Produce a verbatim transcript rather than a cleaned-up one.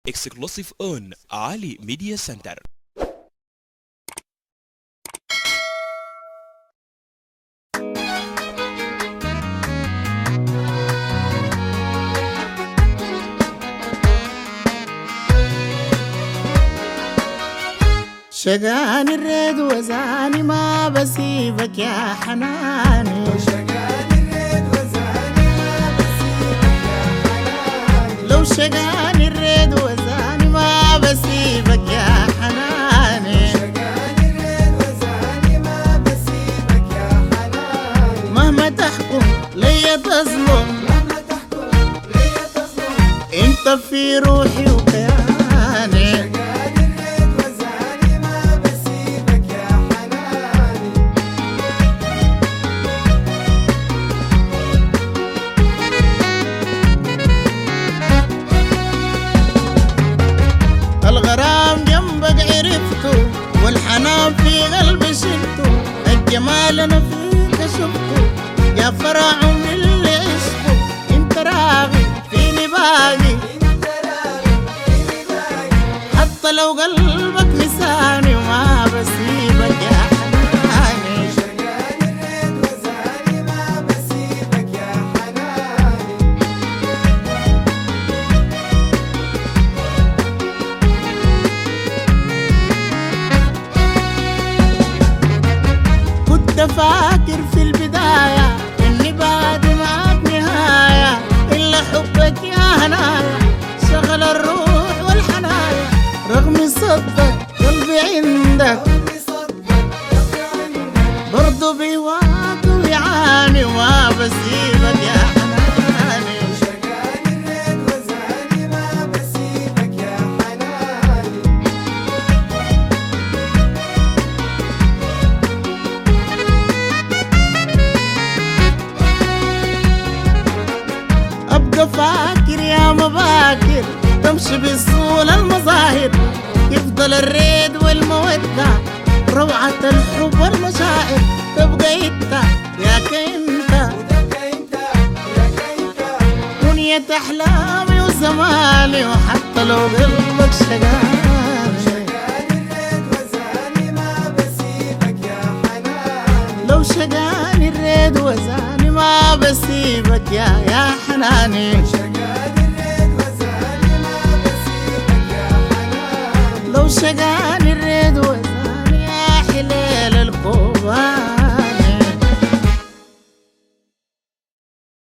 Exclusive on Ali Media Center. شقاني الريد وزاني ما بسيبك يا حناني، شقاني الريد وزاني ما بسيبك يا حناني، لو شقاني الريد وزاني ما بسيبك يا حناني، شقاني الريد وزاني ما بسيبك يا حناني، مهما تحكم ليا تظلم، مهما تحكم ليا تظلم، انت في روحي وكياني، شقاني الريد وزاني ما بسيبك يا حناني. الغرام جنبك عرفته والحنان في قلبي شلته، الجمال انا فيك شفته يا فرع من اللي عشته، انت راغي فيني باقي، انت راغب فيني باقي، حتى لو قلبك نساني وما بسيبك يا حناني، شقاني الريد وزاني ما بسيبك يا حناني. كنت فاكر في البداية اني بعد معاك نهاية، الا حبك يا هنايا شغل الروح والحنايا، رغم صدق قلبي عندك قلبي صدق قلبي عندك، برضو بيواك ويعاني وما بسيبك يا حناني، شقاني الريد وزاني ما بسيبك يا حناني. ابقى فاكر يا مباكر تمشي بالصول المظاهر، يفضل الريد والمودة روعة الحب والمشاعر، تبقى انت يا كنت وتبقى انت يا كنت، دنيا احلامي وزماني، وحتى لو قلبك شقاني، شقاني الريد وزاني ما بسيبك يا حناني، لو شقاني الريد وزاني ما بسيبك يا يا حناني، شقاني الريد وزاني ما بسيبك يا حناني، لو شقاني